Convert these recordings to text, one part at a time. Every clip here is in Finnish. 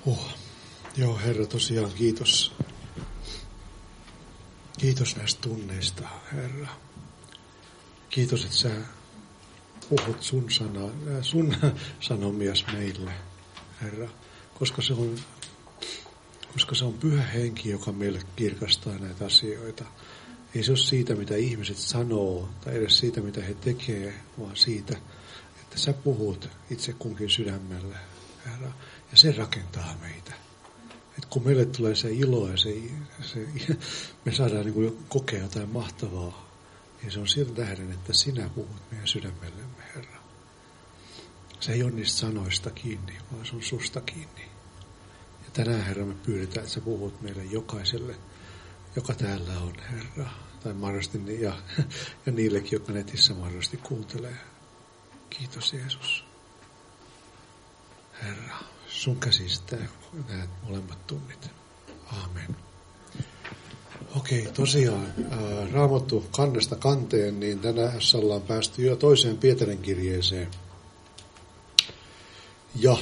Joo, Herra, tosiaan kiitos. Kiitos näistä tunneista, Herra. Kiitos, että sä puhut sun sanomias meille, Herra. Koska se on Pyhä Henki, joka meille kirkastaa näitä asioita. Ei se ole siitä, mitä ihmiset sanoo, tai edes siitä, mitä he tekee, vaan siitä, että sä puhut itse kunkin sydämelle, Herra. Ja se rakentaa meitä. Et kun meille tulee se ilo ja me saadaan niin kuin kokea jotain mahtavaa, niin se on siltä tähden, että sinä puhut meidän sydämellemme, Herra. Se ei ole niistä sanoista kiinni, vaan se on susta kiinni. Ja tänään, Herra, me pyydetään, että sä puhut meille jokaiselle, joka täällä on, Herra. Tai mahdollisesti ja niillekin, jotka netissä mahdollisesti kuuntelee. Kiitos, Jeesus. Herra, sun käsistä näet molemmat tunnit. Aamen. Okei, tosiaan Raamattu kannesta kanteen, niin tänään ollaan päästy jo toiseen Pietarin kirjeeseen. Ja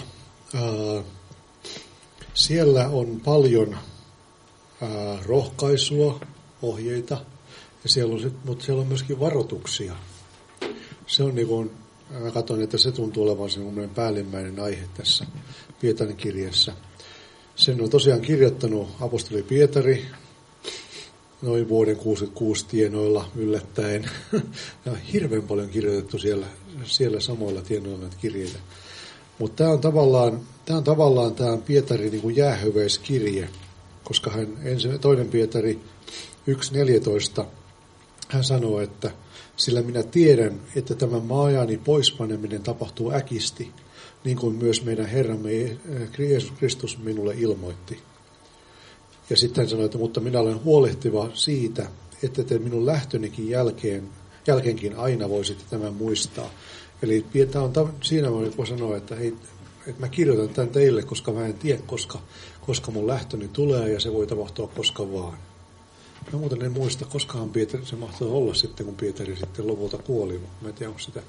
siellä on paljon rohkaisua, ohjeita, mutta siellä on myöskin varoituksia. Se on niin kuin, mä katson, että se tuntuu olevan semmoinen päällimmäinen aihe tässä Pietarin kirjeessä. Sen on tosiaan kirjoittanut apostoli Pietari noin vuoden 66 tienoilla yllättäen. Ja hirveän paljon kirjoitettu siellä samoilla tienoilla näitä kirjeitä. Mutta tämä on tavallaan tämä Pietarin niin kuin jäähöveiskirje, koska toinen Pietari 1.14, hän sanoo, että sillä minä tiedän, että tämä maajani poispaneminen tapahtuu äkisti, niin kuin myös meidän Herramme Jeesus Kristus minulle ilmoitti. Ja sitten hän sanoi, että mutta minä olen huolehtiva siitä, että te minun lähtönikin jälkeenkin aina voisitte tämän muistaa. Eli siinä voi sanoa, että hei, että mä kirjoitan tämän teille, koska mä en tiedä, koska mun lähtöni tulee ja se voi tapahtua koska vaan. Mä muuten en muista, koskahan Pietari, se mahtoi olla sitten, kun Pietari sitten lopulta kuoli. Mä en tiedä, onko sitä.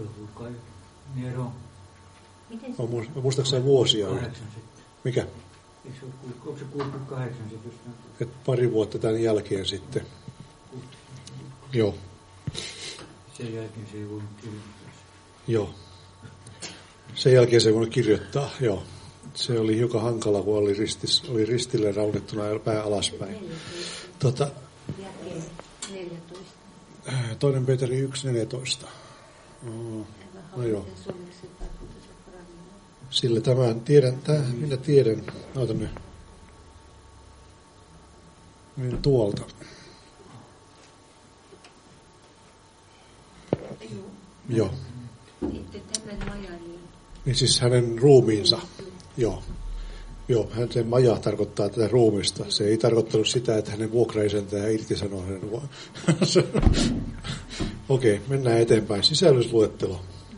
Muistaakseni vuosia? Mikä? Onko se 68 sitten? Et pari vuotta tämän jälkeen sitten. Joo. Sen jälkeen se ei voinut kirjoittaa. Joo. Sen jälkeen se ei voinut kirjoittaa, joo. Se oli hiukan hankala, kun oli ristille raunettuna pää alaspäin. Toinen Pietari 1.14. No joo. Sillä minä tiedän, oota nyt. Niin tuolta. Joo. Niin siis hänen ruumiinsa. Joo. Joo, sen maja tarkoittaa tätä ruumista. Se ei tarkoittanut sitä, että hänen vuokraisentään irtisanoo hänen Okei, mennään eteenpäin. Sisällysluettelo.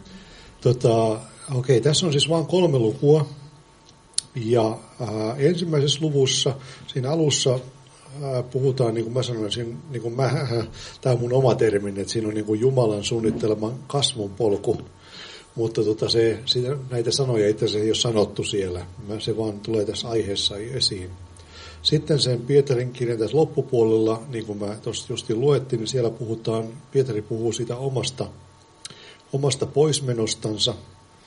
Okei, tässä on siis vain 3 lukua. Ja ensimmäisessä luvussa, siinä alussa puhutaan, niin kuin mä sanoin, tämä on mun oma termini, että siinä on niin kuin Jumalan suunnitteleman kasvun polku. Mutta näitä sanoja itse asiassa ei ole sanottu siellä. Se vaan tulee tässä aiheessa esiin. Sitten sen Pietarin kirjan tässä loppupuolella, niin kuin mä tuossa justiin luettiin, niin siellä Pietari puhuu siitä omasta poismenostansa.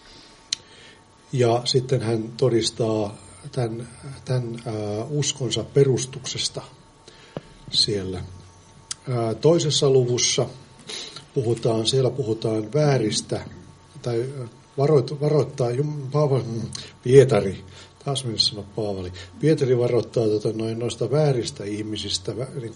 Ja sitten hän todistaa tämän uskonsa perustuksesta siellä. Toisessa luvussa puhutaan vääristä, tai varoittaa Pietari, taas mennä sanoa Paavali. Pietari varoittaa noista vääristä ihmisistä,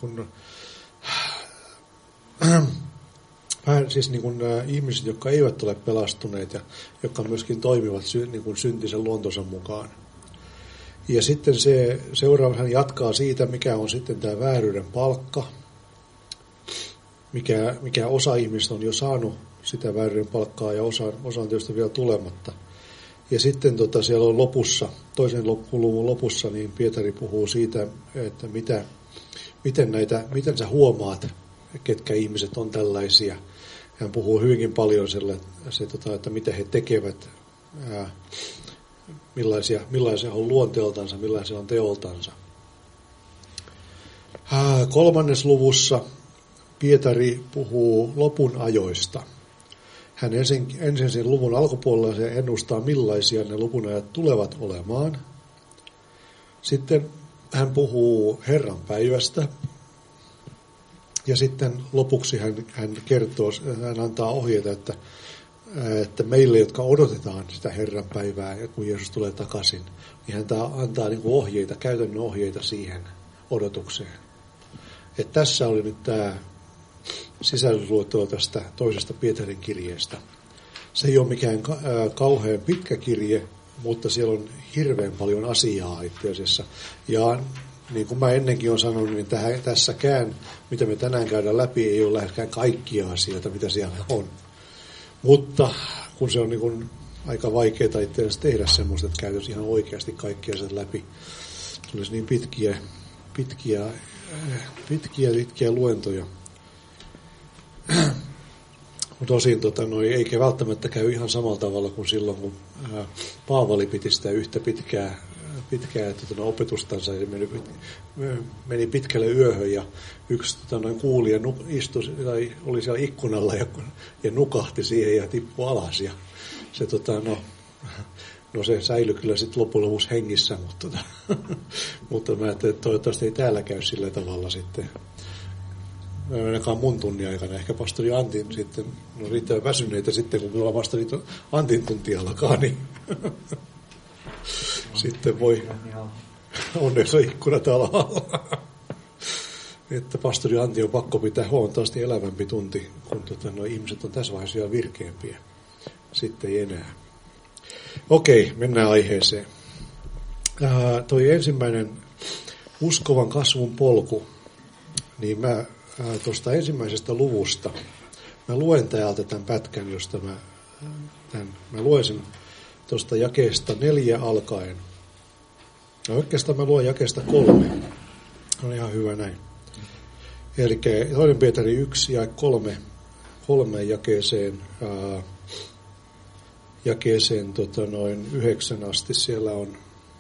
siis niin kuin ihmiset, jotka eivät ole pelastuneet ja jotka myöskin toimivat niin kuin syntisen luontonsa mukaan. Ja sitten hän jatkaa siitä, mikä on sitten tämä vääryyden palkka, mikä osa ihmistä on jo saanut sitä vääryyden palkkaa ja osa on tietysti vielä tulematta. Ja sitten siellä on lopussa, toisen luvun lopussa, niin Pietari puhuu siitä, että miten sä huomaat, ketkä ihmiset on tällaisia. Hän puhuu hyvinkin paljon että mitä he tekevät millaisia on luonteeltansa, millaisia on teoltansa. 3. luvussa Pietari puhuu lopun ajoista. Hän ensin sen luvun alkupuolella se ennustaa, millaisia ne lopun ajat tulevat olemaan. Sitten hän puhuu Herran päivästä. Ja sitten lopuksi hän kertoo, hän antaa ohjeita, että meille, jotka odotetaan sitä Herran päivää, ja kun Jeesus tulee takaisin, niin hän antaa niin kuin ohjeita, käytännön ohjeita siihen odotukseen. Että tässä oli nyt tämä sisällysluettelo tästä toisesta Pietarin kirjeestä. Se ei ole mikään kauhean pitkä kirje, mutta siellä on hirveän paljon asiaa itse asiassa. Ja niin kuin mä ennenkin olen sanonut, niin tässäkään, mitä me tänään käydään läpi, ei ole läheskään kaikkia asioita, mitä siellä on. Mutta kun se on niin kuin aika vaikeaa itse asiassa tehdä semmoista, että käytäisiin ihan oikeasti kaikkia sen läpi. Se olisi niin pitkiä luentoja. Mutta osin eikä välttämättä käy ihan samalla tavalla kuin silloin, kun Paavali piti sitä yhtä pitkää opetustansa, ja meni pitkälle yöhön, ja yksi kuulija istui tai oli siellä ikkunalla ja nukahti siihen ja tippui alas. Ja se, se säilyi kyllä sitten loppujen lopuksi hengissä, mutta mä ajattelin, että toivottavasti ei täällä käy sillä tavalla sitten. Ainakaan mun tunnin aikana. Ehkä pastori Antin sitten, no riittävän väsyneitä sitten, kun minulla pastori Antin tunti alkaa, niin sitten voi onneksi ikkunat alhaalla. Että pastori Antti on pakko pitää huomattavasti elävämpi tunti, kun ihmiset on tässä vaiheessa vielä virkeämpiä. Sitten ei enää. Okei, mennään aiheeseen. Toi ensimmäinen uskovan kasvun polku, niin mä tuosta ensimmäisestä luvusta, mä luen täältä tämän pätkän, josta mä luen sen tuosta jakeesta 4 alkaen. No oikeastaan mä luen jakeesta 3. On ihan hyvä näin. Eli 2. Pietari 1 ja 3 jakeeseen 9 asti siellä on.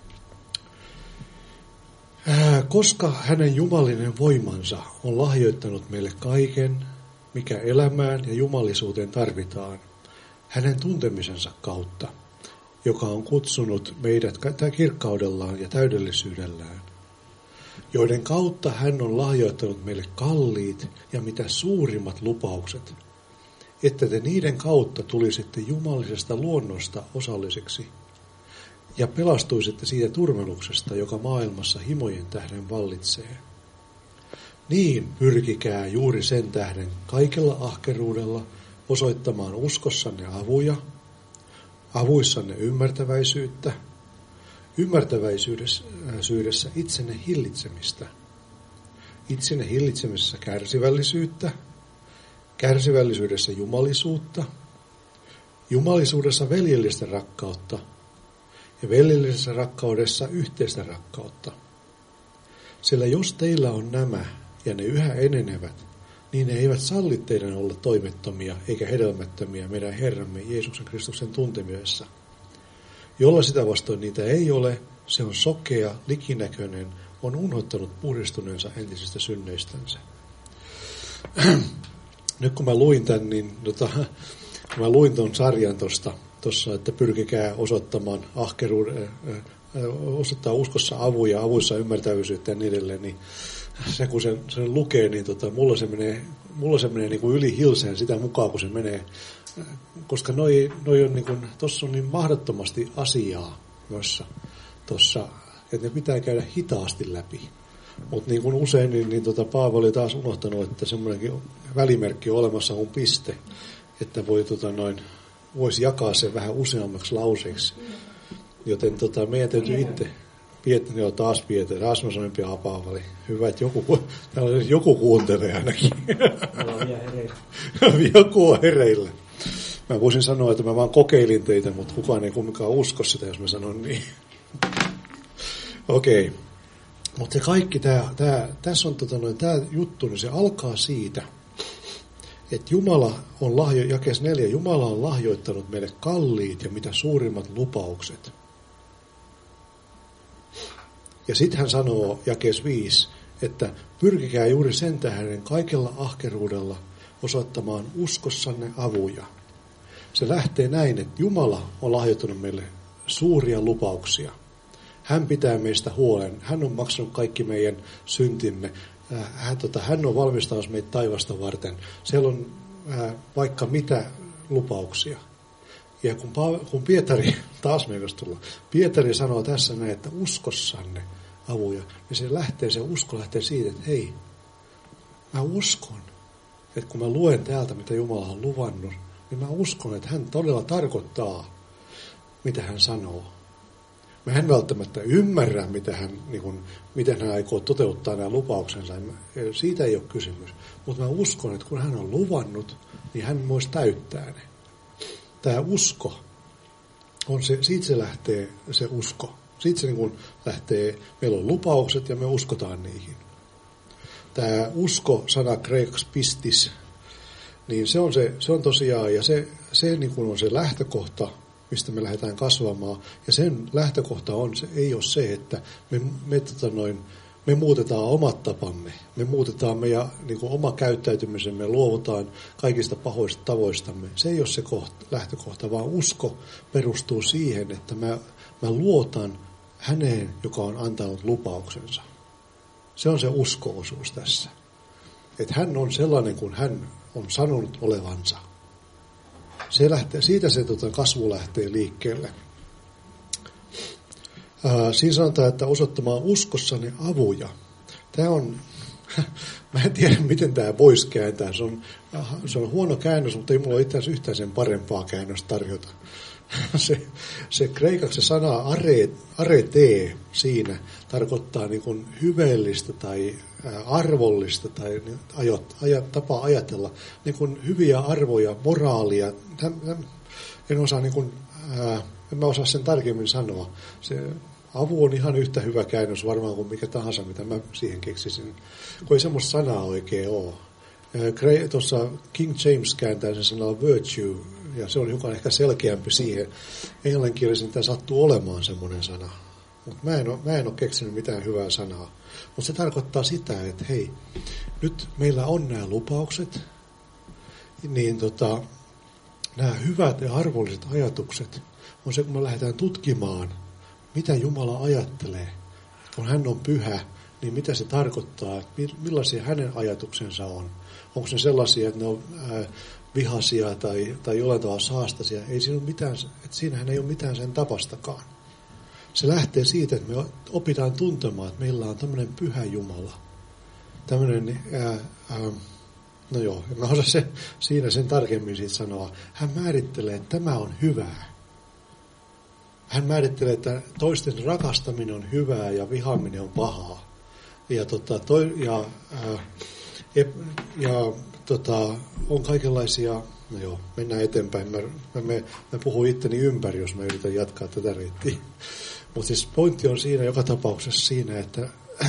Koska hänen jumalinen voimansa on lahjoittanut meille kaiken, mikä elämään ja jumalisuuteen tarvitaan, hänen tuntemisensa kautta, joka on kutsunut meidät kirkkaudellaan ja täydellisyydellään, joiden kautta hän on lahjoittanut meille kalliit ja mitä suurimmat lupaukset, että te niiden kautta tulisitte jumalisesta luonnosta osalliseksi ja pelastuisitte siitä turmeluksesta, joka maailmassa himojen tähden vallitsee. Niin pyrkikää juuri sen tähden kaikella ahkeruudella osoittamaan uskossanne avuissanne ymmärtäväisyyttä, ymmärtäväisyydessä itsenne hillitsemistä, itsenne hillitsemisessä kärsivällisyyttä, kärsivällisyydessä jumalisuutta, jumalisuudessa veljellistä rakkautta ja veljellisessä rakkaudessa yhteistä rakkautta. Sillä jos teillä on nämä ja ne yhä enenevät, niin ne eivät salli teidän olla toimettomia eikä hedelmättömiä meidän Herramme Jeesuksen Kristuksen tuntemisessa. Jolla sitä vastoin niitä ei ole, se on sokea, likinäköinen, on unohtanut puhdistuneensa entisistä synneistänsä. Nyt kun mä luin tämän, niin kun mä luin ton sarjan tuossa, että pyrkikää osoittamaan osoittaa uskossa avuja, avuissa ymmärtävyysyyttä ja niin edelleen, niin se kun sen lukee, niin mulla se menee niin kuin yli hilseen sitä mukaan, kun se menee, koska noi on niin kuin, tossa on niin mahdottomasti asiaa noissa tossa, että ne pitää käydä hitaasti läpi. Mutta niin kuin usein, niin Paavali oli taas unohtanut, että semmoinenkin välimerkki on olemassa kuin piste, että voisi jakaa sen vähän useammaksi lauseiksi. Joten meidän täytyy itse, taas mä sanoin pian Paavali. Hyvä, että joku kuuntelee ainakin. Joku on hereillä. Mä voisin sanoa, että mä vaan kokeilin teitä, mutta kukaan ei kumminkaan usko sitä, jos mä sanon niin. Okei. Mutta se kaikki, tässä on tämä juttu, niin se alkaa siitä, että Jumala on jakeessa 4, Jumala on lahjoittanut meille kalliit ja mitä suurimmat lupaukset. Ja sitten hän sanoo jakeessa 5, että pyrkikää juuri sen tähden kaikella ahkeruudella osoittamaan uskossanne avuja. Se lähtee näin, että Jumala on lahjoittanut meille suuria lupauksia. Hän pitää meistä huolen. Hän on maksanut kaikki meidän syntimme. Hän on valmistanut meitä taivasta varten. Siellä on vaikka mitä lupauksia. Ja kun Pietari, taas meidän tulla, Pietari sanoo tässä näin, että uskossanne avuja, niin se usko lähtee siitä, että hei, mä uskon, että kun mä luen täältä, mitä Jumala on luvannut, niin mä uskon, että hän todella tarkoittaa, mitä hän sanoo. Mä en välttämättä ymmärrä, miten hän aikoo toteuttaa nämä lupauksensa. Siitä ei ole kysymys. Mutta mä uskon, että kun hän on luvannut, niin hän myös täyttää ne. Tämä usko, siitä se lähtee se usko. Siitä se lähtee, meillä on lupaukset ja me uskotaan niihin. Tämä usko-sana kreikaksi pistis, niin se on tosiaan, ja se on se lähtökohta, mistä me lähdetään kasvamaan. Ja sen lähtökohta ei ole se, että me muutetaan omat tapamme. Me muutetaan meidän oma käyttäytymisemme, luovutaan kaikista pahoista tavoistamme. Se ei ole se lähtökohta, vaan usko perustuu siihen, että mä luotan häneen, joka on antanut lupauksensa. Se on se usko-osuus tässä. Että hän on sellainen kuin hän on sanonut olevansa. Siitä se kasvu lähtee liikkeelle. Siinä sanotaan, että osoittamaan uskossanne avuja. Tämä on, mä en tiedä miten tämä voisi kääntää. Se on huono käännös, mutta ei mulla ole itse asiassa yhtään sen parempaa käännöstä tarjota. Se kreikaksi se sana arete siinä tarkoittaa niin kuin hyveellistä tai arvollista tai tapaa ajatella niin kuin hyviä arvoja, moraalia. En mä osaa sen tarkemmin sanoa. Se avu on ihan yhtä hyvä käännös varmaan kuin mikä tahansa, mitä mä siihen keksisin, kun ei semmoista sanaa oikein ole. Tuossa King James kääntää sen sanalla virtue, ja se on hiukan ehkä selkeämpi siihen. Englanninkielisen tämä sattuu olemaan semmoinen sana. Mutta mä en ole keksinyt mitään hyvää sanaa. Mutta se tarkoittaa sitä, että hei, nyt meillä on nämä lupaukset, niin nämä hyvät ja arvolliset ajatukset on se, kun me lähdetään tutkimaan, mitä Jumala ajattelee. Kun hän on pyhä, niin mitä se tarkoittaa, että millaisia hänen ajatuksensa on. Onko ne sellaisia, että ne on vihaisia tai jollain tavalla saastaisia. Ei siinä ole mitään, että siinähän ei ole mitään sen tapastakaan. Se lähtee siitä, että me opitaan tuntemaan, että meillä on tämmöinen pyhä Jumala. Tämmöinen, no joo, en mä osaa siinä sen tarkemmin siitä sanoa. Hän määrittelee, että tämä on hyvää. Hän määrittelee, että toisten rakastaminen on hyvää ja vihaaminen on pahaa. On kaikenlaisia, no joo, mennään eteenpäin. Mä puhun itteni ympäri, jos mä yritän jatkaa tätä reittiä. Mutta siis pointti on siinä joka tapauksessa siinä, että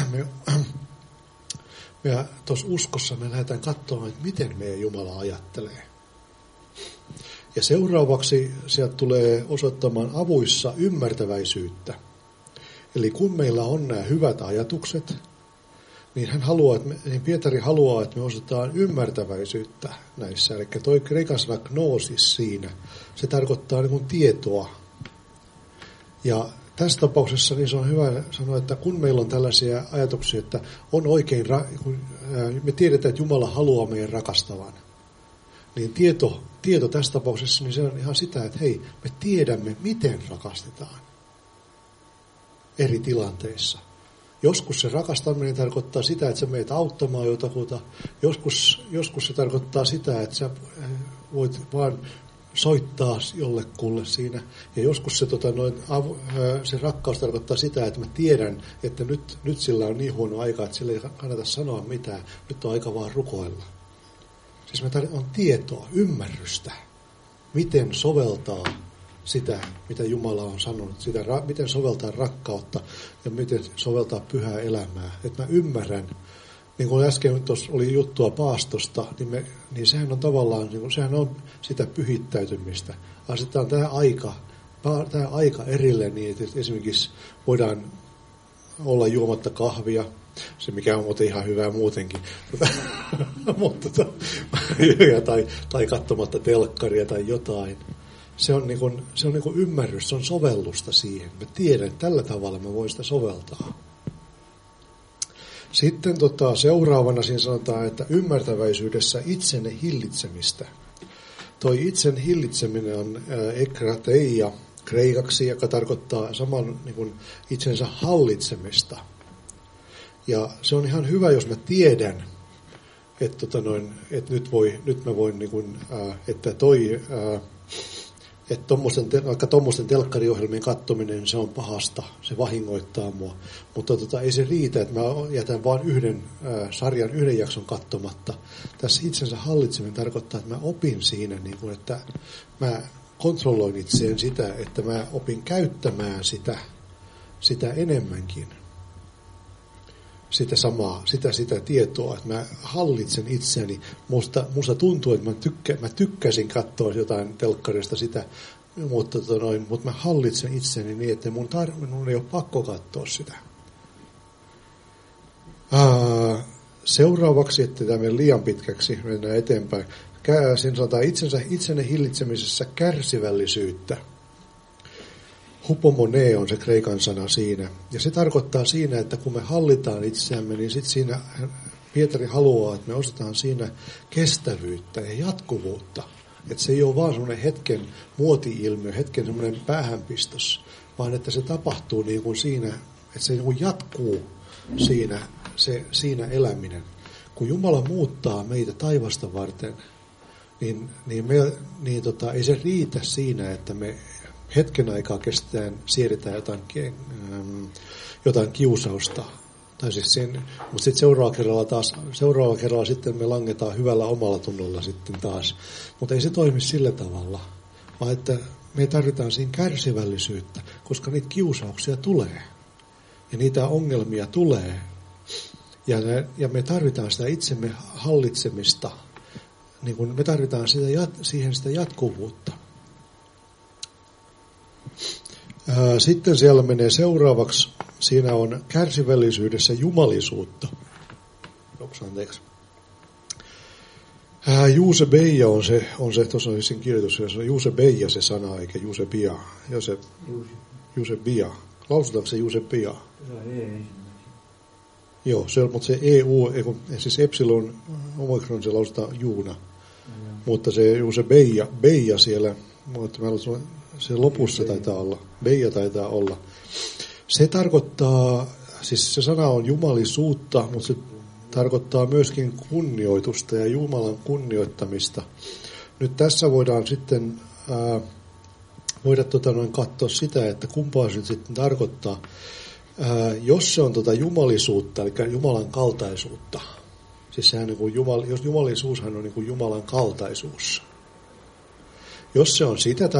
me tuossa uskossa me lähdetään katsomaan, että miten meidän Jumala ajattelee. Ja seuraavaksi sieltä tulee osoittamaan avuissa ymmärtäväisyyttä. Eli kun meillä on nämä hyvät ajatukset, niin Pietari haluaa, että me osoitetaan ymmärtäväisyyttä näissä. Eli toi kreikan sana gnoosis siinä, se tarkoittaa niin kuin tietoa. Ja tässä tapauksessa niin se on hyvä sanoa, että kun meillä on tällaisia ajatuksia, että on oikein, me tiedetään, että Jumala haluaa meidän rakastavan, niin tieto tässä tapauksessa niin se on ihan sitä, että hei, me tiedämme, miten rakastetaan eri tilanteissa. Joskus se rakastaminen tarkoittaa sitä, että sä meet auttamaan jotakuta. Joskus se tarkoittaa sitä, että sä voit vaan soittaa jollekulle siinä. Ja joskus se rakkaus tarkoittaa sitä, että mä tiedän, että nyt sillä on niin huono aika, että sillä ei kannata sanoa mitään. Nyt on aika vaan rukoilla. Siis on tietoa, ymmärrystä, miten soveltaa sitä, mitä Jumala on sanonut, miten soveltaa rakkautta ja miten soveltaa pyhää elämää. Että mä ymmärrän, niin kuin äsken tuossa oli juttua paastosta, niin sehän on tavallaan, sehän on sitä pyhittäytymistä. Asetetaan tämä aika erille niin, että esimerkiksi voidaan olla juomatta kahvia, se mikä on muuten ihan hyvää muutenkin, tai katsomatta telkkaria tai jotain. Se on ymmärrys, se on sovellusta siihen. Mä tiedän, että tällä tavalla mä voin sitä soveltaa. Sitten seuraavana siinä sanotaan, että ymmärtäväisyydessä itsenne hillitsemistä. Toi itsen hillitseminen on ekrateia kreikaksi, joka tarkoittaa saman niin kuin itsensä hallitsemista. Ja se on ihan hyvä, jos mä tiedän, että, nyt mä voin, niin kuin, että vaikka tuommoisten telkkariohjelmien katsominen, se on pahasta, se vahingoittaa mua. Mutta ei se riitä, että mä jätän vain yhden jakson katsomatta. Tässä itsensä hallitseminen tarkoittaa, että mä opin siinä, niin kuin, että mä kontrolloin itseen sitä, että mä opin käyttämään sitä enemmänkin. Sitä tietoa, että mä hallitsen itseäni. Musta tuntuu, että mä tykkäsin katsoa jotain telkkarista sitä, mutta mä hallitsen itseäni niin, että mun ei ole pakko katsoa sitä. Seuraavaksi, että tämä mene liian pitkäksi, mennään eteenpäin. Siinä sanotaan itsenne hillitsemisessä kärsivällisyyttä. Hupomone on se kreikan sana siinä. Ja se tarkoittaa siinä, että kun me hallitaan itseämme, niin sitten siinä Pietari haluaa, että me osataan siinä kestävyyttä ja jatkuvuutta. Että se ei ole vaan semmoinen hetken muoti-ilmiö, hetken semmoinen päähänpistos, vaan että se tapahtuu niin kuin siinä, että se niin kuin jatkuu siinä eläminen. Kun Jumala muuttaa meitä taivasta varten, ei se riitä siinä, että me hetken aikaa siedetään jotain kiusausta. Tai siis mutta sitten seuraavalla kerralla sitten me langetaan hyvällä omalla tunnolla sitten taas. Mutta ei se toimi sillä tavalla, vaan että me tarvitaan siinä kärsivällisyyttä, koska niitä kiusauksia tulee. Ja niitä ongelmia tulee. Ja me tarvitaan sitä itsemme hallitsemista. Niin kun me tarvitaan siihen sitä jatkuvuutta. Sitten siellä menee seuraavaksi, siinä on kärsivällisyydessä jumalisuutta. Juusebeia on se tuossa on sen kirjoitus, se on Juusebeia se sana, eikä Juusebia. Juusebia. Lausutaanko se Juusebia? Joo, mutta se EU, siis epsilon omikron se lausutaan Juuna. Mutta se Juusebeia siellä, se lopussa taitaa olla, Beija taitaa olla. Se tarkoittaa, siis se sana on jumalisuutta, mutta se tarkoittaa myöskin kunnioitusta ja Jumalan kunnioittamista. Nyt tässä voidaan sitten katsoa sitä, että kumpaa se sitten tarkoittaa. Jos se on jumalisuutta, eli Jumalan kaltaisuutta, siis sehän jos jumalisuushan on niin kuin Jumalan kaltaisuus. Jos se on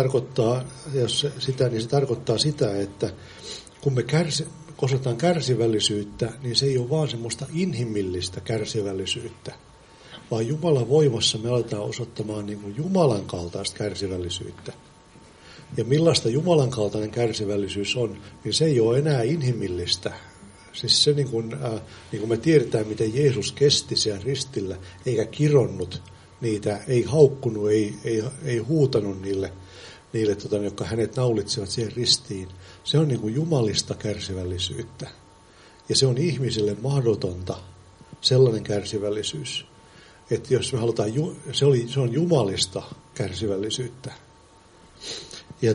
niin se tarkoittaa sitä, että kun me osoitetaan kärsivällisyyttä, niin se ei ole vaan semmoista inhimillistä kärsivällisyyttä, vaan Jumalan voimassa me aletaan osoittamaan niin kuin Jumalan kaltaista kärsivällisyyttä. Ja millaista Jumalan kaltainen kärsivällisyys on, niin se ei ole enää inhimillistä. Siis se niin kuin me tiedetään, miten Jeesus kesti siellä ristillä, eikä kironnut niitä, ei haukkunut, ei huutanut niille jotka hänet naulitsivat siihen ristiin. Se on niin kuin jumalista kärsivällisyyttä. Ja se on ihmisille mahdotonta, sellainen kärsivällisyys. Että jos me halutaan, se on jumalista kärsivällisyyttä. Ja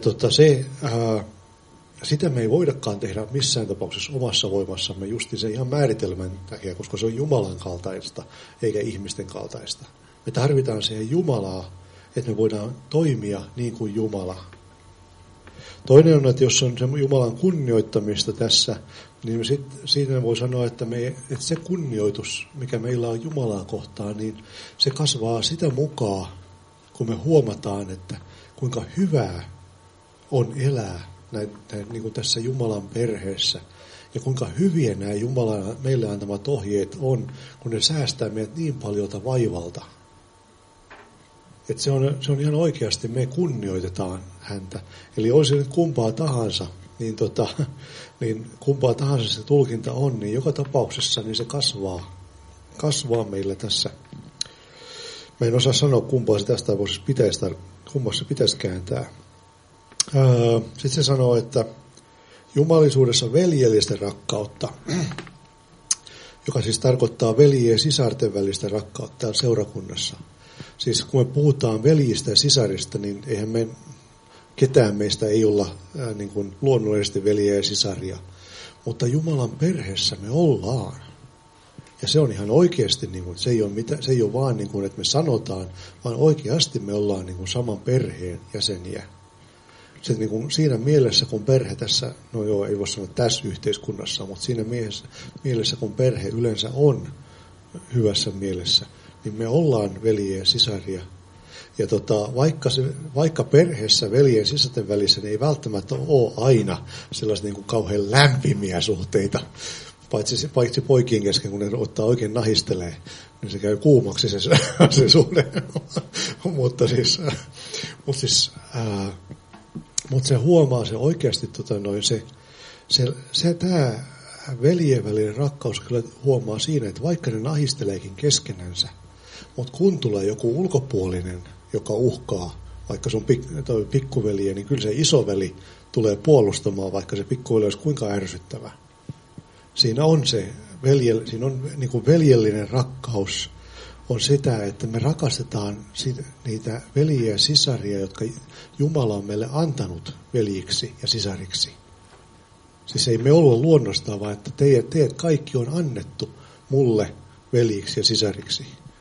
sitä me ei voidakaan tehdä missään tapauksessa omassa voimassamme justi sen ihan määritelmän takia, koska se on Jumalan kaltaista eikä ihmisten kaltaista. Me tarvitaan siihen Jumalaa, että me voidaan toimia niin kuin Jumala. Toinen on, että jos on se Jumalan kunnioittamista tässä, niin siinä voi sanoa, että se kunnioitus, mikä meillä on Jumalaa kohtaan, niin se kasvaa sitä mukaan, kun me huomataan, että kuinka hyvää on elää niin kuin tässä Jumalan perheessä. Ja kuinka hyviä nämä Jumalan meille antamat ohjeet on, kun ne säästää meidät niin paljolta vaivalta. Että se on ihan oikeasti, me kunnioitetaan häntä. Eli olisi nyt kumpaa tahansa, niin kumpaa tahansa se tulkinta on, niin joka tapauksessa niin se kasvaa meillä tässä. Mä en osaa sanoa, kumpaa se tästä kumpaa se pitäisi kääntää. Sitten se sanoo, että jumalisuudessa veljellistä rakkautta, joka siis tarkoittaa veljien ja sisarten välistä rakkautta täällä seurakunnassa. Siis kun me puhutaan veljistä ja sisarista, niin eihän ketään meistä ei olla niin kuin luonnollisesti veljiä ja sisaria. Mutta Jumalan perheessä me ollaan. Ja se on ihan oikeasti, niin kuin, se ei ole vaan niin kuin, että me sanotaan, vaan oikeasti me ollaan niin kuin saman perheen jäseniä. Se, niin kuin, siinä mielessä, kun perhe tässä, no joo, ei voi sanoa tässä yhteiskunnassa, mutta siinä mielessä, kun perhe yleensä on hyvässä mielessä, niin me ollaan veljiä ja sisaria. Ja vaikka perheessä veljen ja sisarten välissä niin ei välttämättä ole aina sellaisia niin kuin kauhean lämpimiä suhteita, paitsi poikien kesken, kun ne ottaa oikein nahistelee, niin se käy kuumaksi se suhde. Mutta se huomaa se oikeasti, tämä veljen välinen rakkaus kyllä huomaa siinä, että vaikka ne nahisteleekin keskenänsä, mutta kun tulee joku ulkopuolinen, joka uhkaa, vaikka sun pikkuveli, niin kyllä se isoveli tulee puolustamaan, vaikka se pikkuveli olisi kuinka ärsyttävä. Siinä on niin kuin veljellinen rakkaus on sitä, että me rakastetaan niitä veljiä ja sisaria, jotka Jumala on meille antanut veljiksi ja sisariksi. Siis ei me olla luonnostaan, vaan että teidät kaikki on annettu mulle veljiksi ja sisariksi.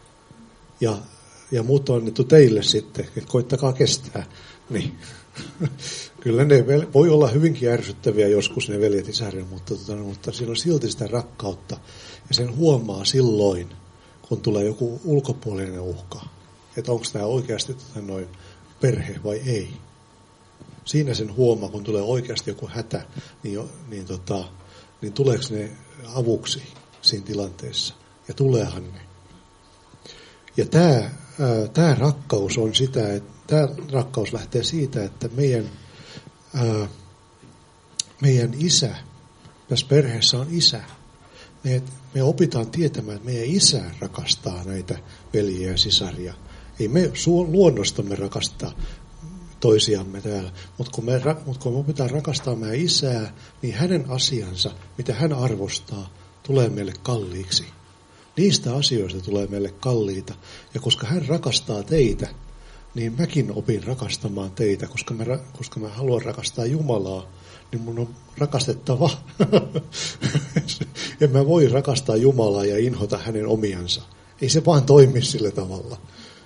Ja muut on annettu teille sitten, että koittakaa kestää. Niin. Kyllä ne voi olla hyvinkin ärsyttäviä joskus ne veljet ja sisaret, mutta siinä on silti sitä rakkautta. Ja sen huomaa silloin, kun tulee joku ulkopuolinen uhka. Että onko tämä oikeasti perhe vai ei. Siinä sen huomaa, kun tulee oikeasti joku hätä, niin tuleeko ne avuksi siinä tilanteessa. Ja tuleehan ne. Ja tämä rakkaus on sitä, että tämä rakkaus lähtee siitä, että meidän isä, tässä perheessä on isä. Me opitaan tietämään, että meidän isä rakastaa näitä veljiä ja sisaria. Ei me luonnostamme rakastaa toisiamme täällä, mutta kun me opitaan rakastaa meidän isää, niin hänen asiansa, mitä hän arvostaa, tulee meille kalliiksi. Niistä asioista tulee meille kalliita. Ja koska hän rakastaa teitä, niin mäkin opin rakastamaan teitä. Koska mä haluan rakastaa Jumalaa, niin mun on rakastettava. En mä voi rakastaa Jumalaa ja inhota hänen omiansa. Ei se vaan toimi sillä tavalla.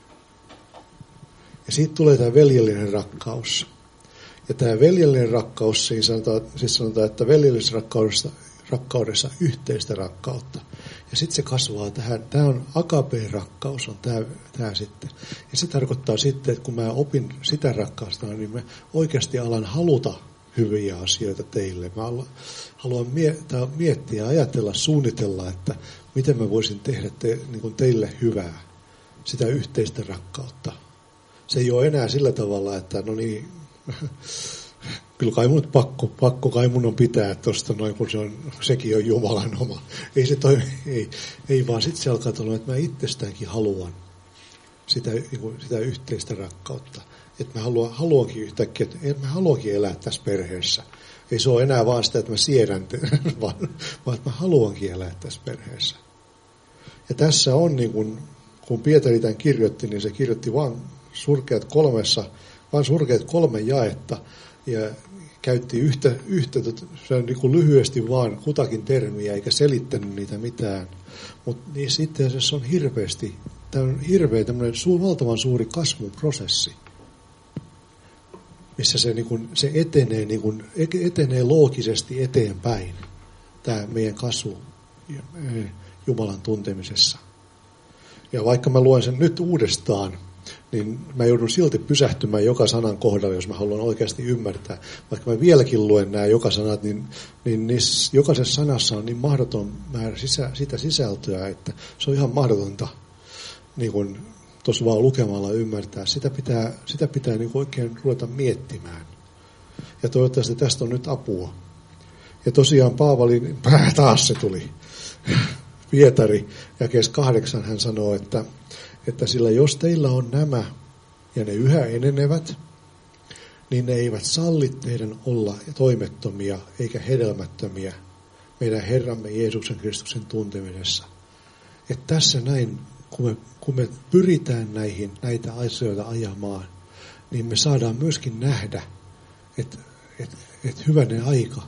Ja siitä tulee tämä veljellinen rakkaus. Ja tämä veljellinen rakkaus, siis sanotaan, että veljellisessä rakkaudessa yhteistä rakkautta. Ja sitten se kasvaa tähän. Tämä on agape-rakkaus, on tämä sitten. Ja se tarkoittaa sitten, että kun mä opin sitä rakkaasta, niin mä oikeasti alan haluta hyviä asioita teille. Mä haluan miettiä, ajatella, suunnitella, että miten mä voisin tehdä niin teille hyvää. Sitä yhteistä rakkautta. Se ei ole enää sillä tavalla, että no niin, kyllä kai mun pakko kai mun on pitää tuosta noin, kun sekin on Jumalan oma. Ei se toimi, ei vaan sitten se alkaa tulla, että mä itsestäänkin haluan sitä yhteistä rakkautta. Että mä haluankin yhtäkkiä, että mä haluankin elää tässä perheessä. Ei se ole enää vaan sitä, että mä siedän, vaan että mä haluankin elää tässä perheessä. Ja tässä on niin kun Pietari tämän kirjoitti, niin se kirjoitti vain surkeat 3 jaetta ja käytti yhtä niin kuin lyhyesti vaan kutakin termiä eikä selittänyt niitä mitään. Mutta niissä itse asiassa on hirveä tämmöinen valtavan suuri kasvuprosessi, missä se etenee loogisesti eteenpäin, tämä meidän kasvu Jumalan tuntemisessa. Ja vaikka mä luen sen nyt uudestaan, niin mä joudun silti pysähtymään joka sanan kohdalla, jos mä haluan oikeasti ymmärtää. Vaikka mä vieläkin luen nämä joka sanat, niin jokaisessa sanassa on niin mahdoton määrä sitä sisältöä, että se on ihan mahdotonta niin kuin tuossa vaan lukemalla ymmärtää. Sitä pitää niin kuin oikein ruveta miettimään. Ja toivottavasti tästä on nyt apua. Ja tosiaan Paavali, taas se tuli, Pietari, jakeessa 8 hän sanoo, että sillä jos teillä on nämä, ja ne yhä enenevät, niin ne eivät salli teidän olla toimettomia eikä hedelmättömiä meidän Herramme Jeesuksen Kristuksen tuntemisessa. Että tässä näin, kun me pyritään näitä asioita ajamaan, niin me saadaan myöskin nähdä, että hyvänen aika.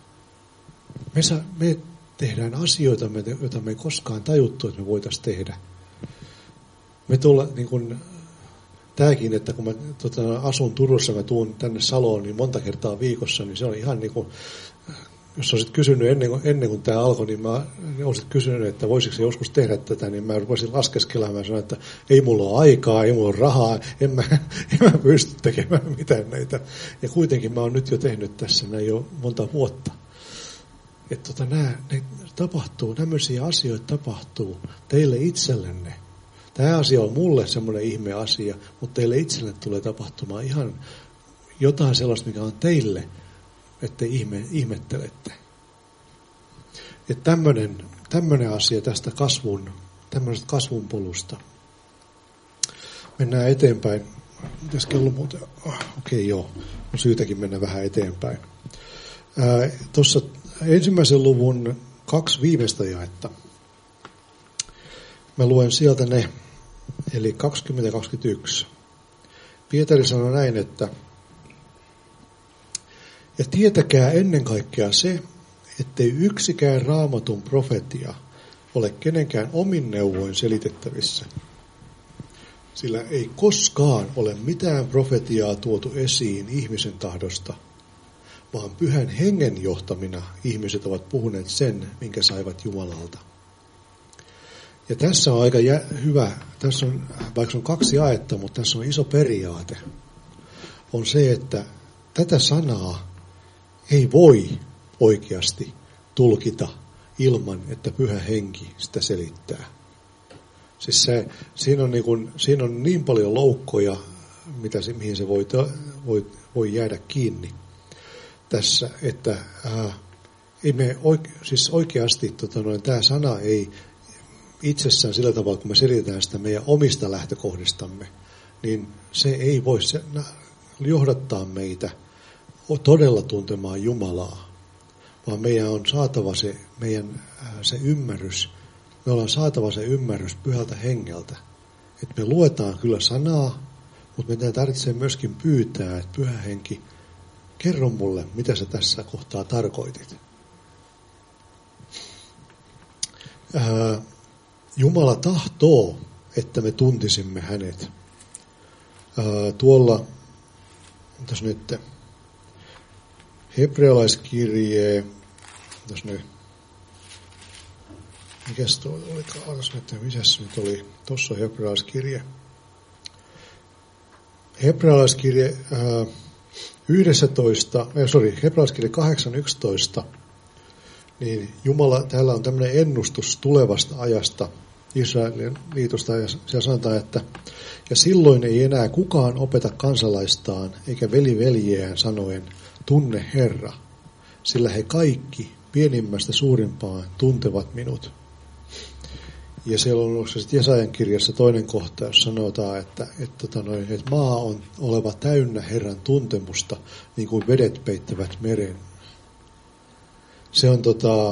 Me tehdään asioita, joita me ei koskaan tajuttu, että me voitaisiin tehdä. Me tulla niin kuin tämäkin, että kun mä asun Turussa, mä tuun tänne Saloon niin monta kertaa viikossa, niin se on ihan niin kuin, jos olisit kysynyt ennen kuin tämä alkoi, niin mä olisit kysynyt, että voisiko se joskus tehdä tätä, niin mä voisin laskeskella ja sanoa, että ei mulla ole aikaa, ei mulla ole rahaa, en mä pysty tekemään mitään näitä. Ja kuitenkin mä oon nyt jo tehnyt tässä näin jo monta vuotta. Että ne tapahtuu, tämmöisiä asioita tapahtuu teille itsellenne. Tämä asia on mulle semmoinen ihme asia, mutta teille itselle tulee tapahtumaan ihan jotain sellaista, mikä on teille, että ihmettelette. Että tämmöinen asia tästä tämmöisestä kasvun polusta. Mennään eteenpäin. Mitäs kello muuten? Okei, joo. On syytäkin mennä vähän eteenpäin. Tuossa 1. luvun 2 viimeistä jaetta. Mä luen sieltä ne, eli 20-21. Pietari sanoi näin, että ja tietäkää ennen kaikkea se, ettei yksikään Raamatun profetia ole kenenkään omin neuvoin selitettävissä. Sillä ei koskaan ole mitään profetiaa tuotu esiin ihmisen tahdosta, vaan Pyhän Hengen johtamina ihmiset ovat puhuneet sen, minkä saivat Jumalalta. Ja tässä on aika hyvä, tässä on, vaikka on 2 jaetta, mutta tässä on iso periaate. On se, että tätä sanaa ei voi oikeasti tulkita ilman, että Pyhä Henki sitä selittää. Siis siinä on niin paljon loukkoja, mihin se voi jäädä kiinni tässä, että siis oikeasti tämä sana ei itsessään sillä tavalla, kun me selitetään sitä meidän omista lähtökohdistamme, niin se ei voi johdattaa meitä todella tuntemaan Jumalaa, vaan meidän on saatava se ymmärrys. Me ollaan saatava se ymmärrys Pyhältä Hengeltä. Että me luetaan kyllä sanaa, mutta meidän tarvitsee myöskin pyytää, että Pyhä Henki, kerro mulle, mitä sä tässä kohtaa tarkoitit. Jumala tahtoo, että me tuntisimme hänet. Tuolla, mitäs nyt, hebrealaiskirje, mikäs tuo olikaan, mitäs nyt oli, tuossa hebrealaiskirje. Hebrealaiskirje 8.11, niin Jumala, täällä on tämmöinen ennustus tulevasta ajasta Israelin liitosta, ja siellä sanotaan, että ja silloin ei enää kukaan opeta kansalaistaan, eikä veli veljeään sanoen, tunne Herra, sillä he kaikki pienimmästä suurimpaan tuntevat minut. Ja siellä on sitten Jesajan kirjassa toinen kohta, jos sanotaan, että maa on oleva täynnä Herran tuntemusta, niin kuin vedet peittävät meren. Se on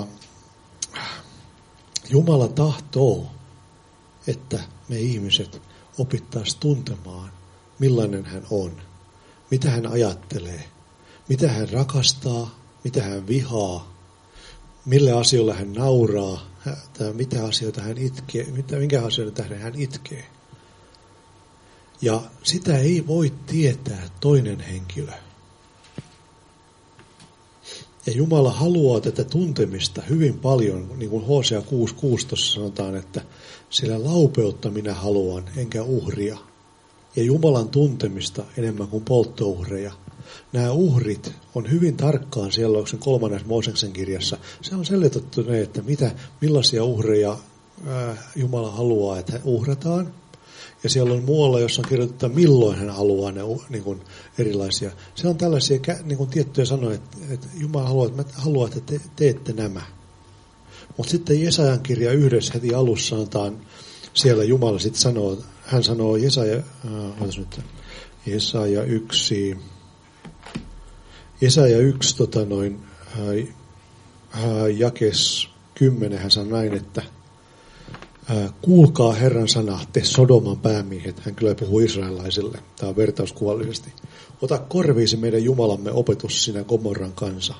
Jumala tahtoo, että me ihmiset opittaisiin tuntemaan, millainen hän on, mitä hän ajattelee, mitä hän rakastaa, mitä hän vihaa, millä asioilla hän nauraa, mitä asioita hän itkee, minkä asioita tähden hän itkee. Ja sitä ei voi tietää toinen henkilö. Ja Jumala haluaa tätä tuntemista hyvin paljon, niin kuin Hosea 6.16 sanotaan, että sillä laupeutta minä haluan, enkä uhria. Ja Jumalan tuntemista enemmän kuin polttouhreja. Nämä uhrit on hyvin tarkkaan siellä sen 3. Mooseksen kirjassa. Se on selitetty ne, että millaisia uhreja Jumala haluaa, että uhrataan. Ja siellä on muualla, jossa on kirjoitettu, milloin hän haluaa ne niin kuin erilaisia. Se on tällaisia niin kuin tiettyjä sanoja, että Jumala haluaa, että te teette nämä. Mutta sitten Jesajan kirja 1 heti alussa sanotaan, siellä Jumala sitten sanoo, hän sanoo Jesaja 1, jakes 10, hän sanoo näin, että kuulkaa Herran sana, te Sodoman päämiehet. Hän kyllä puhuu israelaisille. Tämä on vertauskuvallisesti. Ota korviisi meidän Jumalamme opetus, sinä Gomorran kansa.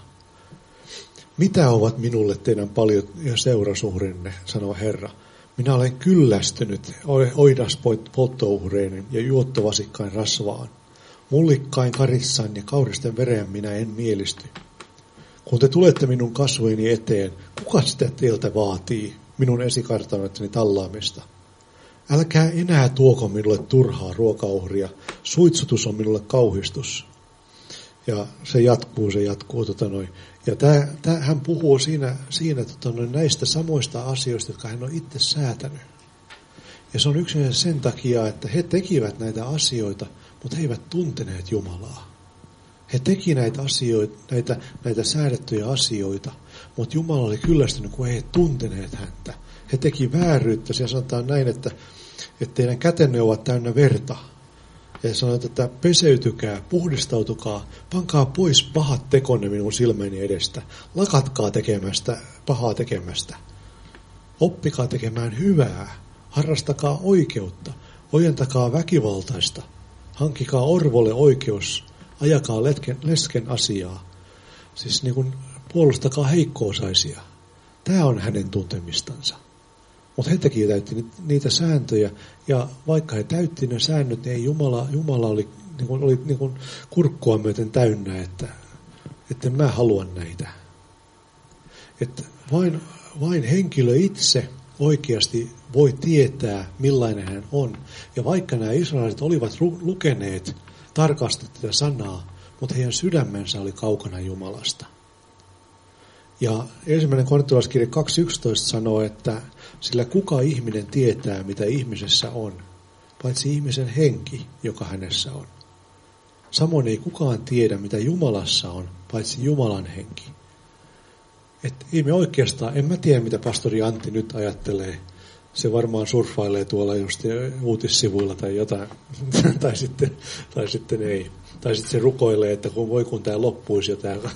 Mitä ovat minulle teidän paljon seurasuhrinne, sanoo Herra. Minä olen kyllästynyt oidaspolttouhreinen ja juottovasikkain rasvaan. Mullikkain karissaan ja kauristen vereen minä en mielisty. Kun te tulette minun kasvoini eteen, kuka sitä teiltä vaatii, minun esikartanoittani tallaamista? Älkää enää tuoko minulle turhaa ruokauhria, suitsutus on minulle kauhistus. Ja se jatkuu. Ja hän puhuu siinä näistä samoista asioista, jotka hän on itse säätänyt. Ja se on yksinkertaisesti sen takia, että he tekivät näitä asioita, mutta he eivät tunteneet Jumalaa. He teki näitä asioita, näitä säädettyjä asioita, mutta Jumala oli kyllästynyt, kun he eivät tunteneet häntä. He teki vääryyttä. Siellä sanotaan näin, että teidän kätenne ovat täynnä verta. Ja sanotaan, että peseytykää, puhdistautukaa, pankaa pois pahat tekonne minun silmäni edestä. Lakatkaa tekemästä, pahaa tekemästä. Oppikaa tekemään hyvää. Harrastakaa oikeutta. Ojentakaa väkivaltaista. Hankkikaa orvolle oikeus. Ajakaa lesken asiaa. Siis niin kuin puolustakaa heikko-osaisia. Tämä on hänen tuntemistansa. Mutta he täytti niitä sääntöjä, ja vaikka he täytti ne säännöt, niin ei Jumala oli niin kuin kurkkua myöten täynnä, että mä haluan näitä. Että vain henkilö itse oikeasti voi tietää, millainen hän on. Ja vaikka nämä israelilaiset olivat lukeneet tarkasti tätä sanaa, mutta heidän sydämensä oli kaukana Jumalasta. Ja 1. Korintolaiskirja 2.11 sanoo, että sillä kuka ihminen tietää, mitä ihmisessä on, paitsi ihmisen henki, joka hänessä on. Samoin ei kukaan tiedä, mitä Jumalassa on, paitsi Jumalan henki. Että ei me oikeastaan, en mä tiedä, mitä pastori Antti nyt ajattelee. Se varmaan surffailee tuolla just uutissivuilla tai jotain, tai sitten ei. Tai sitten se rukoilee, että kun tämä loppuisi jo täällä.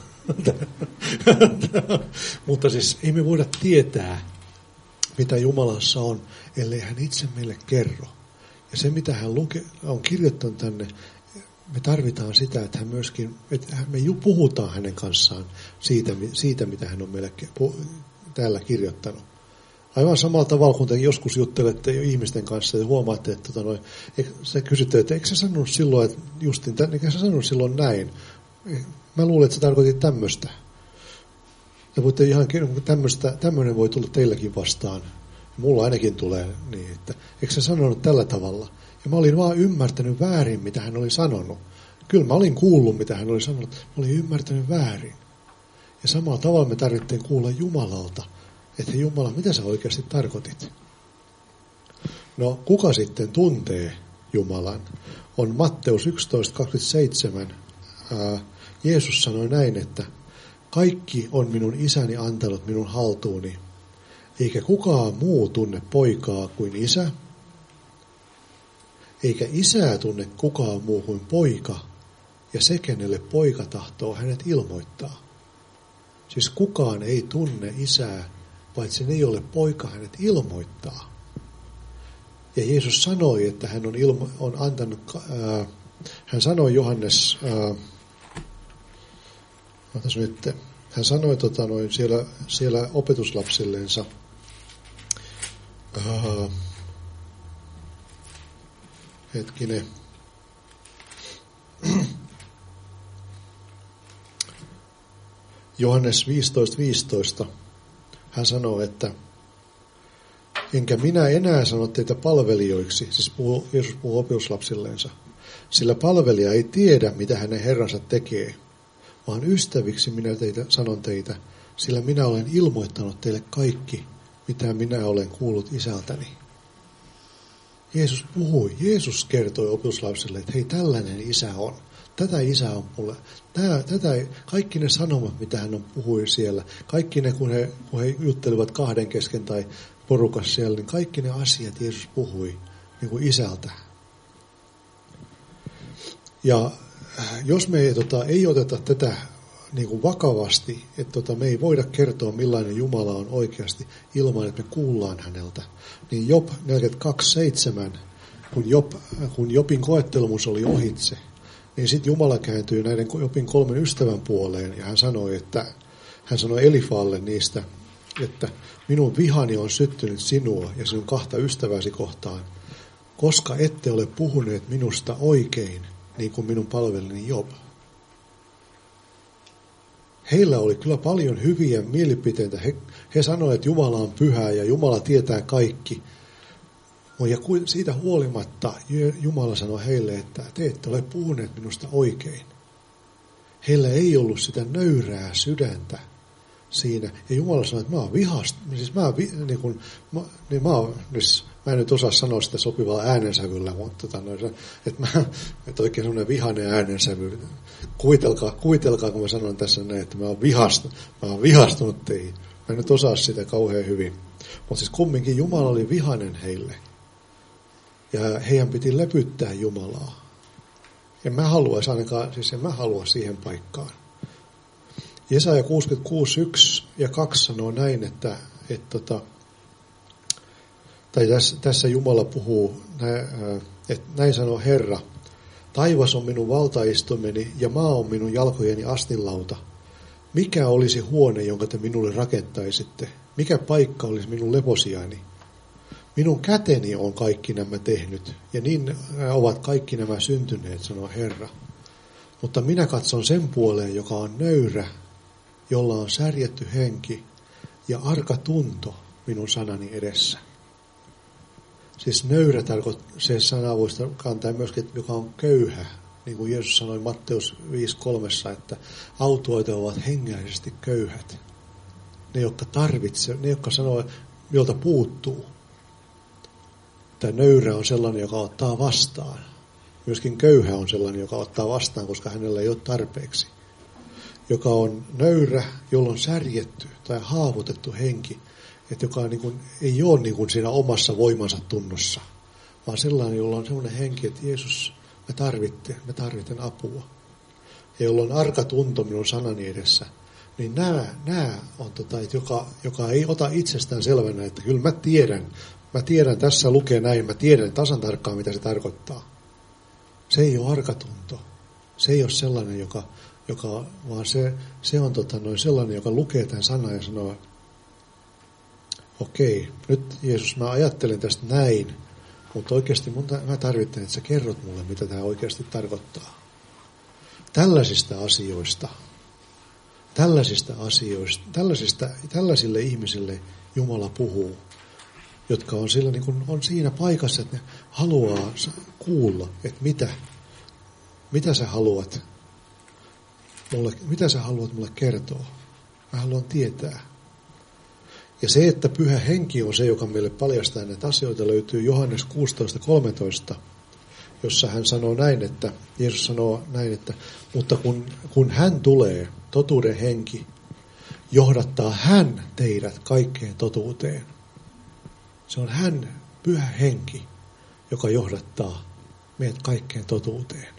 Mutta siis ei me voida tietää, mitä Jumalassa on, ellei hän itse meille kerro. Ja se, mitä hän on kirjoittanut tänne, me tarvitaan sitä, että hän myöskin, että me puhutaan hänen kanssaan siitä mitä hän on meille täällä kirjoittanut. Aivan samalla tavalla, kun te joskus juttelette ihmisten kanssa ja huomaatte, että sä kysytte, että eikö sä sanonut silloin, että justin, eikö sä sanonut silloin näin? Mä luulen, että sä tarkoitit tämmöistä. Ja voitte ihan tämmöinen voi tulla teilläkin vastaan. Mulla ainakin tulee niin, että eikö sä sanonut tällä tavalla? Ja mä olin vaan ymmärtänyt väärin, mitä hän oli sanonut. Kyllä mä olin kuullut, mitä hän oli sanonut. Mä olin ymmärtänyt väärin. Ja samalla tavalla me tarvittiin kuulla Jumalalta, että Jumala, mitä sä oikeasti tarkoitit? No, kuka sitten tuntee Jumalan? On Matteus 11.27. Jeesus sanoi näin, että kaikki on minun isäni antanut minun haltuuni, eikä kukaan muu tunne poikaa kuin isä, eikä isää tunne kukaan muu kuin poika, ja se, kenelle poika tahtoo hänet ilmoittaa. Siis kukaan ei tunne isää, paitsi ne, jolle poika hänet ilmoittaa. Ja Jeesus sanoi, että hän on antanut, hän sanoi Johannes, hän sanoi siellä opetuslapsilleensa, hetkinen, Johannes 15.15, hän sanoo, että enkä minä enää sano teitä palvelijoiksi, siis Jeesus puhuu opetuslapsilleensa, sillä palvelija ei tiedä, mitä hänen herransa tekee, vaan ystäviksi minä sanon teitä, sillä minä olen ilmoittanut teille kaikki, mitä minä olen kuullut isältäni. Jeesus puhui. Jeesus kertoi opetuslapsille, että hei, tällainen isä on. Tätä isä on mulle. Kaikki ne sanomat, mitä hän on puhui siellä, kaikki ne, kun he juttelivat kahden kesken tai porukassa siellä, niin kaikki ne asiat Jeesus puhui niin kuin isältä. Ja jos me ei oteta tätä niin kuin vakavasti, että me ei voida kertoa, millainen Jumala on oikeasti ilman, että me kuullaan häneltä, niin Job 42:7, kun Jobin koettelemus oli ohitse, niin sitten Jumala kääntyi näiden Jobin 3 ystävän puoleen ja hän sanoi Elifaalle niistä, että minun vihani on syttynyt sinua ja sinun 2 ystäväsi kohtaan, koska ette ole puhuneet minusta oikein, niin kuin minun palvelini Job. Heillä oli kyllä paljon hyviä mielipiteitä. He sanoivat, että Jumala on pyhä ja Jumala tietää kaikki. Ja siitä huolimatta Jumala sanoi heille, että te ette ole puhuneet minusta oikein. Heillä ei ollut sitä nöyrää sydäntä siinä. Ja Jumala sanoi, että mä oon vihastunut. Mä en nyt osaa sanoa sitä sopivalla äänensävyllä, mutta että oikein semmoinen vihainen äänensävy. Kuvitelkaa, kun mä sanon tässä näin, että mä oon vihastunut teihin. Mä en nyt osaa sitä kauhean hyvin. Mutta siis kumminkin Jumala oli vihainen heille. Ja heidän piti lepyttää Jumalaa. En mä halua siihen paikkaan. Jesaja 66:1 ja 2 sanoo näin, että tässä Jumala puhuu, että näin sanoo Herra, taivas on minun valtaistumeni ja maa on minun jalkojeni astinlauta. Mikä olisi huone, jonka te minulle rakentaisitte? Mikä paikka olisi minun leposiani? Minun käteni on kaikki nämä tehnyt, ja niin ovat kaikki nämä syntyneet, sanoo Herra. Mutta minä katson sen puoleen, joka on nöyrä, jolla on särjetty henki ja arka tunto minun sanani edessä. Siis nöyrä tarkoittaa, se sana voisi kantaa myöskin, joka on köyhä. Niin kuin Jeesus sanoi Matteus 5:3, että autuaita ovat hengellisesti köyhät. Ne, jotka tarvitsevat, ne, jotka sanoo, jolta puuttuu. Tämä nöyrä on sellainen, joka ottaa vastaan. Myöskin köyhä on sellainen, joka ottaa vastaan, koska hänellä ei ole tarpeeksi. Joka on nöyrä, jolla on särjetty tai haavoitettu henki. Että joka ei ole niin kuin siinä omassa voimansa tunnossa, vaan sellainen, jolla on sellainen henki, että Jeesus, mä tarvitsen apua. Ja jolla on arka tunto minun sanani edessä, niin nämä on, että joka ei ota itsestään selvänä, että kyllä mä tiedän, tässä lukee näin, mä tiedän tasan tarkkaan, mitä se tarkoittaa. Se ei ole arka tunto. Se ei ole sellainen, vaan se on sellainen, joka lukee tämän sanan ja sanoo, okei, nyt Jeesus, mä ajattelen tästä näin, mutta oikeasti mä tarvitsen, että sä kerrot mulle, mitä tämä oikeasti tarkoittaa. Tällaisille ihmisille Jumala puhuu, jotka on, on siinä paikassa, että ne haluaa kuulla, että mitä sä haluat mulle kertoa. Mä haluan tietää. Ja se, että Pyhä Henki on se, joka meille paljastaa näitä asioita, löytyy Johannes 16:13, jossa hän sanoo näin, että Jeesus sanoo näin, että mutta kun hän tulee, totuuden henki, johdattaa hän teidät kaikkeen totuuteen. Se on hän, Pyhä Henki, joka johdattaa meidät kaikkeen totuuteen.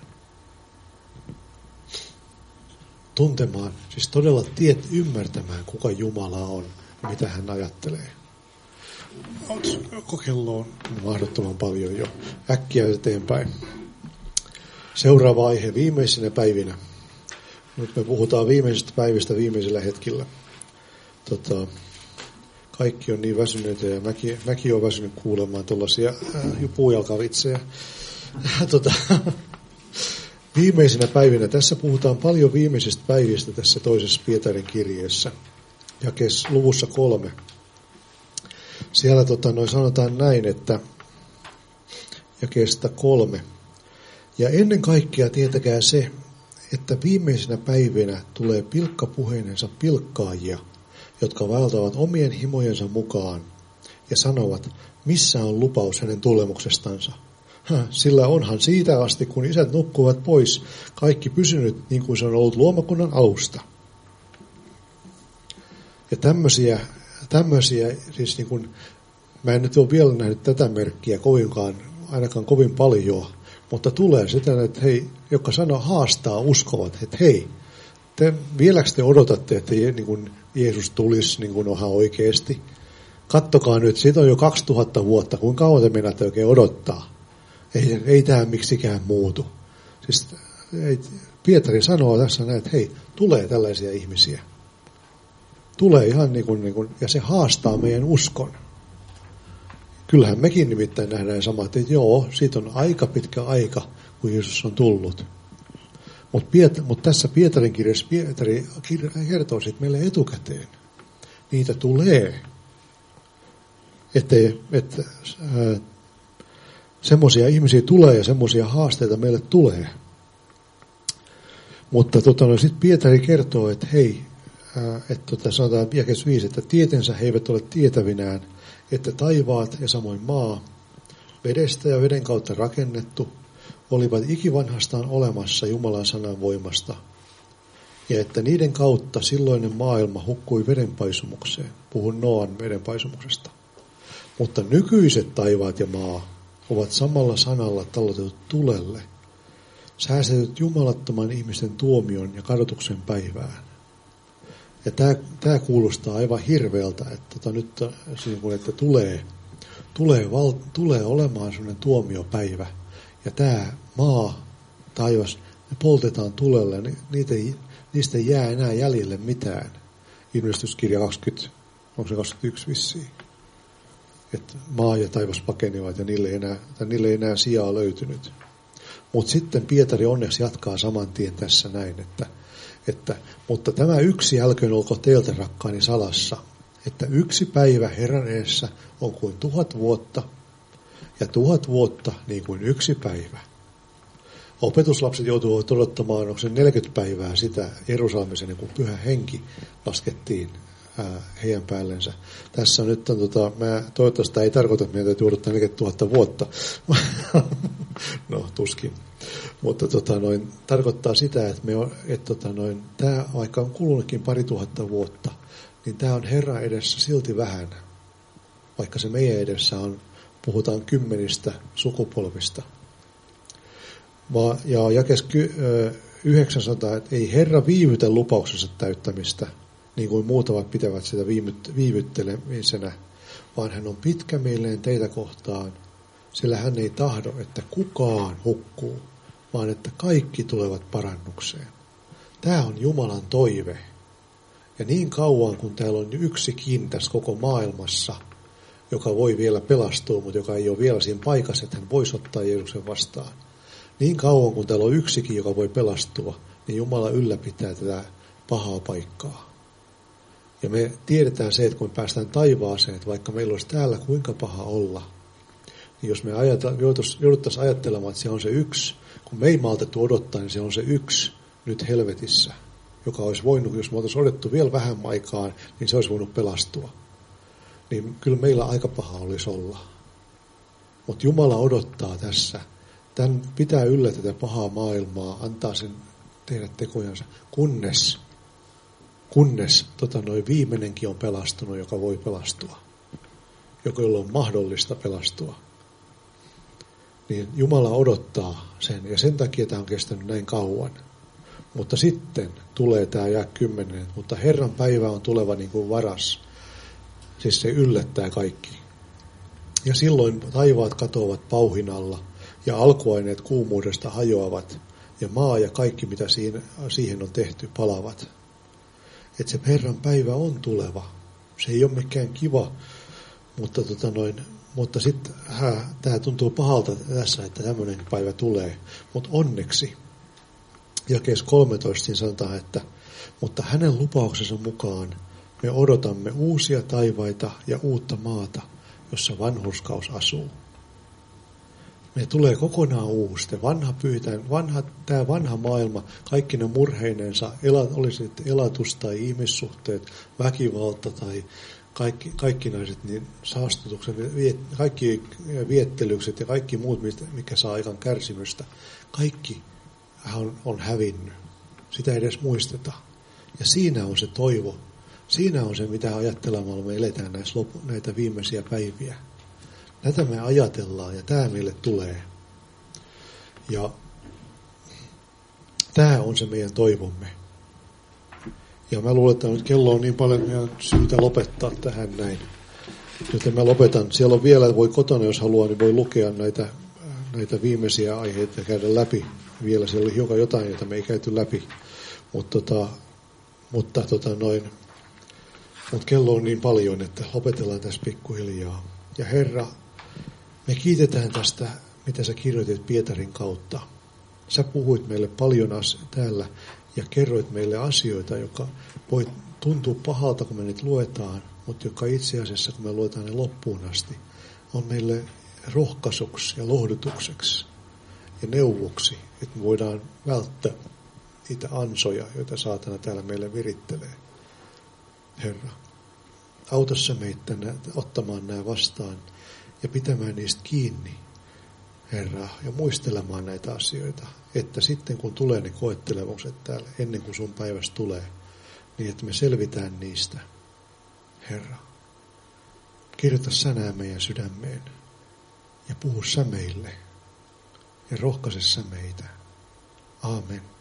Tuntemaan, siis todella ymmärtämään, kuka Jumala on. Mitä hän ajattelee. Kello on mahdottoman paljon jo. Äkkiä eteenpäin. Seuraava aihe viimeisinä päivinä. Nyt me puhutaan viimeisistä päivistä viimeisillä hetkillä. Kaikki on niin väsyneitä ja mäkin olen väsynyt kuulemaan tuollaisia puujalkavitsejä. Viimeisinä päivinä. Tässä puhutaan paljon viimeisistä päivistä tässä toisessa Pietarin kirjeessä. Luvussa 3. Siellä sanotaan näin, että jakeesta 3. Ja ennen kaikkea tietäkää se, että viimeisinä päivinä tulee pilkkapuheinensa pilkkaajia, jotka valtavat omien himojensa mukaan, ja sanovat, missä on lupaus hänen tulemuksestansa. Sillä onhan siitä asti, kun isät nukkuvat pois, kaikki pysynyt niin kuin se on ollut luomakunnan alusta. Ja tämmöisiä siis niin kuin, mä en nyt ole vielä nähnyt tätä merkkiä kovinkaan, ainakaan kovin paljon, mutta tulee sitä, että hei, joka haastaa uskovat, että hei, vieläkö te odotatte, että niin kuin Jeesus tulisi niin kuin onhan oikeasti? Kattokaa nyt, siitä on jo 2000 vuotta, kuinka kauan te mennätte oikein odottaa? Ei tämä miksikään muutu. Siis, Pietari sanoo tässä näin, että hei, tulee tällaisia ihmisiä. Tulee ihan niin kuin, ja se haastaa meidän uskon. Kyllähän mekin nimittäin nähdään samaa, että joo, siitä on aika pitkä aika, kun Jeesus on tullut. Mutta tässä Pietarin kirjassa Pietari kertoo siitä meille etukäteen. Niitä tulee. Että semmoisia ihmisiä tulee ja semmoisia haasteita meille tulee. Mutta sitten Pietari kertoo, että hei, sanotaan jakeessa 5, että tietensä he eivät ole tietävinään, että taivaat ja samoin maa, vedestä ja veden kautta rakennettu, olivat ikivanhastaan olemassa Jumalan sanan voimasta, ja että niiden kautta silloinen maailma hukkui vedenpaisumukseen. Puhun Noan vedenpaisumuksesta. Mutta nykyiset taivaat ja maa ovat samalla sanalla talletetut tulelle, säästetyt jumalattoman ihmisten tuomion ja kadotuksen päivään. Ja tämä kuulostaa aivan hirveältä, että nyt että tulee olemaan sellainen tuomiopäivä. Ja tämä maa, taivas, ne poltetaan tulelle, niistä ei jää enää jäljelle mitään. Ilmestyskirja 20, onko se 21 vissiin? Että maa ja taivas pakenivat ja niille ei enää sijaa löytynyt. Mutta sitten Pietari onneksi jatkaa saman tien tässä näin, mutta tämä yksi älköön olko teiltä rakkaani salassa, että yksi päivä Herran edessä on kuin 1000 vuotta ja 1000 vuotta niin kuin yksi päivä. Opetuslapset joutuivat odottamaan, onko se 40 päivää sitä Jerusalemissa, niin kuin pyhä henki laskettiin heidän päällensä. Tässä on nyt, toivottavasti tämä ei tarkoita, että meidän täytyy odottaa 40 000 vuotta. No, tuskin. Mutta tarkoittaa sitä, että tämä, vaikka on kulunutkin 2000 vuotta, niin tämä on Herran edessä silti vähän. Vaikka se meidän edessä on, puhutaan 10 sukupolvista. Ja jakes 900, että ei Herra viivytä lupauksensa täyttämistä, niin kuin muutamat pitävät sitä viivyttelemisenä, vaan hän on pitkämielinen teitä kohtaan, sillä hän ei tahdo, että kukaan hukkuu, vaan että kaikki tulevat parannukseen. Tämä on Jumalan toive. Ja niin kauan, kun täällä on yksikin tässä koko maailmassa, joka voi vielä pelastua, mutta joka ei ole vielä siinä paikassa, että hän voisi ottaa Jeesuksen vastaan. Niin kauan, kun täällä on yksikin, joka voi pelastua, niin Jumala ylläpitää tätä pahaa paikkaa. Ja me tiedetään se, että kun me päästään taivaaseen, että vaikka meillä olisi täällä kuinka paha olla, niin jos me jouduttaisiin ajattelemaan, että se on se yksi, kun me ei maltettu odottaa, niin se on se yksi nyt helvetissä, joka olisi voinut, jos me oltaisiin odottu vielä vähän aikaan, niin se olisi voinut pelastua. Niin kyllä meillä aika paha olisi olla. Mutta Jumala odottaa tässä. Tämän pitää yllä tätä pahaa maailmaa, antaa sen tehdä tekojansa, kunnes viimeinenkin on pelastunut, joka voi pelastua, jolla on mahdollista pelastua. Niin Jumala odottaa sen, ja sen takia tämä on kestänyt näin kauan. Mutta sitten tulee tämä jae 10, mutta Herran päivä on tuleva niin kuin varas. Siis se yllättää kaikki. Ja silloin taivaat katoavat pauhinalla, ja alkuaineet kuumuudesta hajoavat, ja maa ja kaikki, mitä siihen on tehty, palavat. Että se Herran päivä on tuleva. Se ei ole mikään kiva, mutta sitten tämä tuntuu pahalta tässä, että tämmöinen päivä tulee. Mutta onneksi, jakeessa 13 sanotaan, että mutta hänen lupauksensa mukaan me odotamme uusia taivaita ja uutta maata, jossa vanhurskaus asuu. Me tulee kokonaan uusi. Tämä vanha maailma, kaikki ne murheinensa, oli sitten elatus tai ihmissuhteet, väkivalta tai kaikkinaiset niin saastutukset, kaikki viettelykset ja kaikki muut, mikä saa aikaan kärsimystä, kaikki on hävinnyt. Sitä ei edes muisteta. Ja siinä on se toivo. Siinä on se, mitä ajattelemalla me eletään näitä viimeisiä päiviä. Näitä me ajatellaan ja tämä meille tulee. Ja tämä on se meidän toivomme. Ja mä luulen, että nyt kello on niin paljon, että on syytä lopettaa tähän näin. Joten mä lopetan. Siellä on vielä, voi kotona jos haluaa, niin voi lukea näitä viimeisiä aiheita ja käydä läpi. Vielä siellä oli hiukan jotain, jota me ei käyty läpi. Mutta kello on niin paljon, että lopetellaan tässä pikkuhiljaa. Ja Herra, me kiitetään tästä, mitä sä kirjoitit Pietarin kautta. Sä puhuit meille paljon täällä ja kerroit meille asioita, joka voi tuntua pahalta, kun me niitä luetaan, mutta joka itse asiassa, kun me luetaan ne loppuun asti, on meille rohkaisuksi ja lohdutukseksi ja neuvoksi, että me voidaan välttää niitä ansoja, joita saatana täällä meille virittelee. Herra, auta sä meitä ottamaan nämä vastaan ja pitämään niistä kiinni, Herra, ja muistelemaan näitä asioita, että sitten kun tulee ne koettelemukset täällä, ennen kuin sun päivästä tulee, niin että me selvitään niistä. Herra, kirjoita sä meidän sydämeen ja puhu sä meille ja rohkaise sä meitä. Aamen.